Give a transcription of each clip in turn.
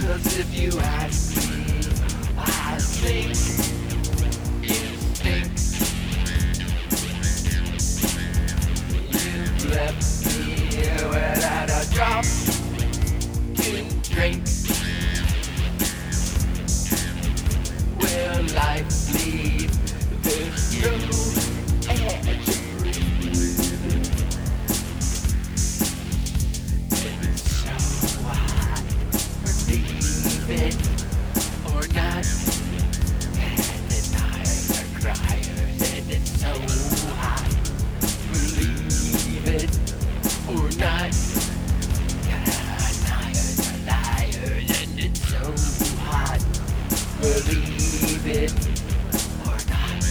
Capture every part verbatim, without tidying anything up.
'Cause if you ask me, I think you stink. You've left me here without a drop to drink. Will life leave this true edge? It's so hard, believe it or not. And the nights are crying, and it's so hot, believe it or not. Liars are liars, and it's so hot, believe it or not.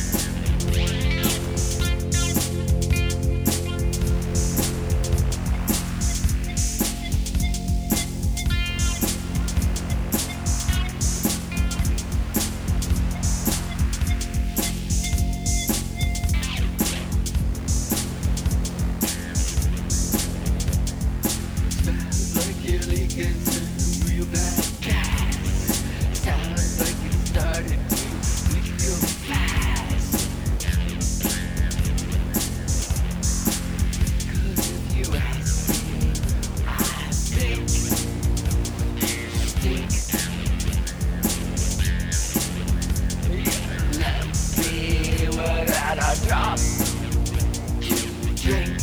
Smells like you're leaking some real bad gas. Sounds like it started to leak real fast. 'Cause if you ask me, I think you stink. You left me without a drop to drink.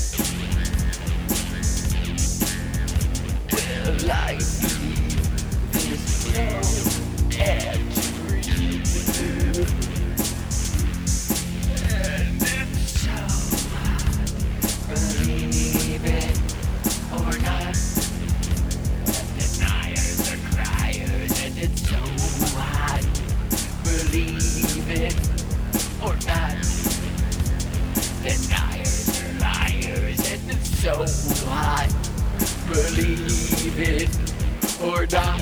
Will I leave this slow edge breathe? And it's so hot, believe it or not. Deniers are criers, and it's so hot, believe it or not. Deniers are liars, and it's so hot, believe it or not.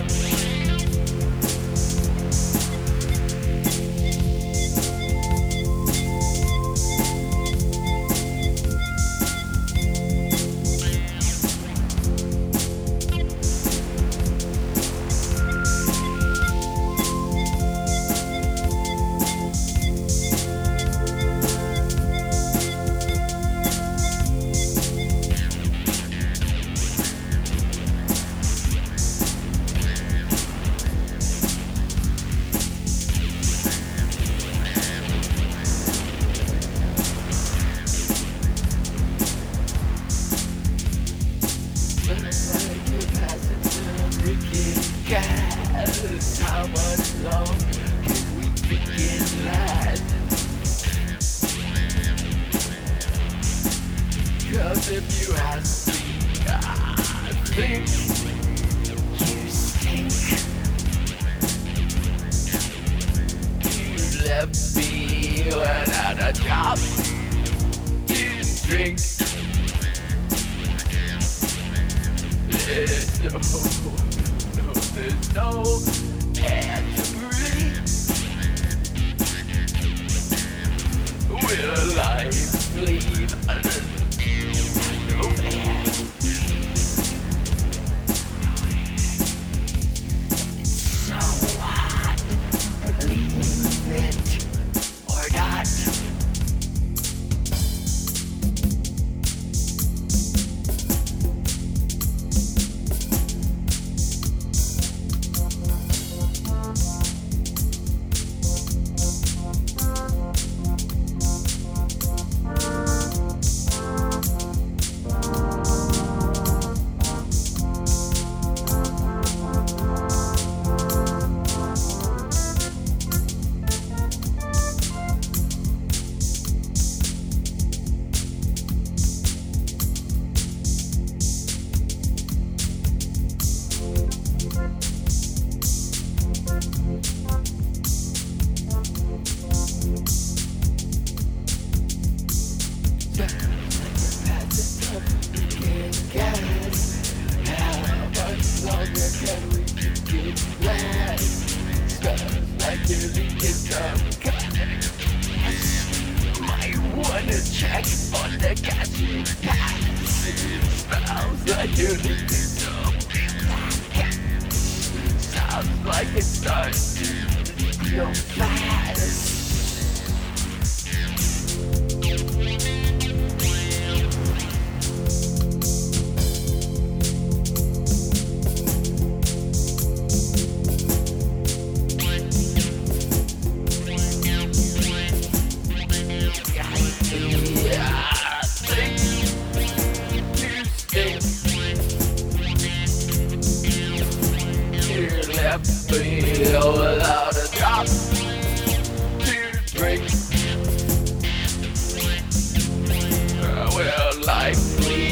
How much longer can we freaking last? 'Cause if you ask me, I think you stink. You left me without a drop to drink. There's no, no, there's no air to breathe. Will life leave no air? It's so hot, believe it or not. check on the gas pass. Smells like you need some. Sounds start real fast. Feel without a drop to drink. Well, likely